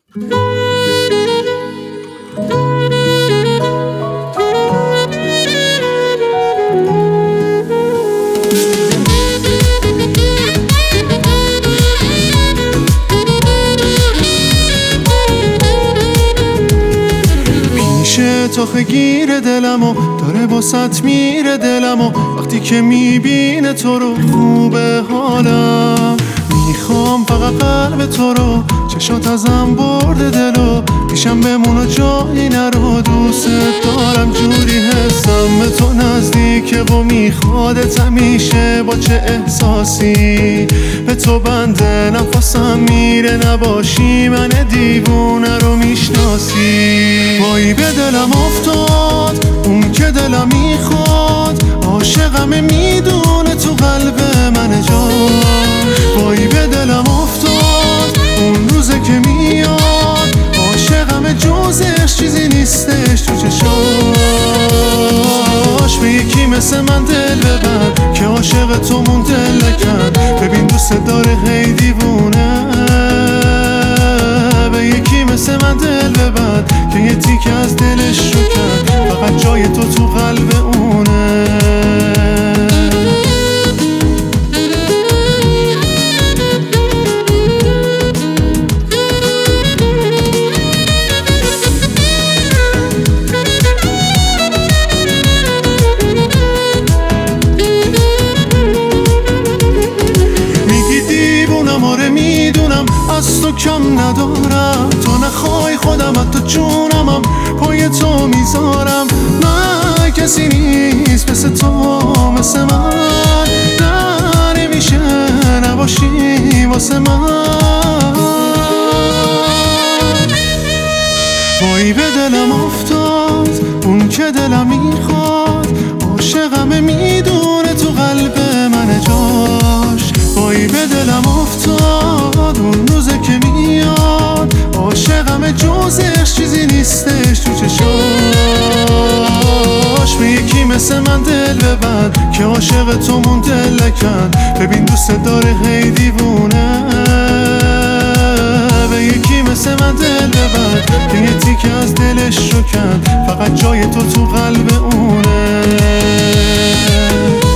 تو خگیر دلمو داره واسط میره دلمو وقتی که میبینه تو رو خوبه حالم میخوام فقط قلب تو رو چشات ازم برده دلو پیشم بمون و جایی نرو دوست دارم جوری حسم به تو نزدیکه و میخوادت همیشه با چه احساسی به تو بنده نفسم میره نباشی من دیوونه رو میشناسی وای به دلم افتاد اون که دلم میخواد عاشقم میدونه تو قلب من جا وای به دلم افتاد اون روزه که میاد عاشقم جوزش چیزی نیستش تو چشاش به یکی مثل من دل ببند که عاشق تو مونده لکن ببین دوست داره هی دیوونه به یکی مثل من دل ببند که یه تیک از دلش رو کرد فقط جای تو قلب اونه از تو کم ندارم تو نخوای خودم حتی جونمم پای تو میذارم من کسی نیست مثل تو مثل من نه نمیشه نباشی واسه من وای به دلم افتاد اون که دلم میخواد عاشقم میدونه تو قلب من جاش وای به دلم افتاد اون روزه که میاد عاشقم جوزش چیزی نیستش تو چشاش به یکی مثل من دل ببند که عاشق تو مونده لکن ببین دوست داره هی دیوونه به یکی مثل من دل ببند که یه تیک از دلش رو کن فقط جای تو قلب اونه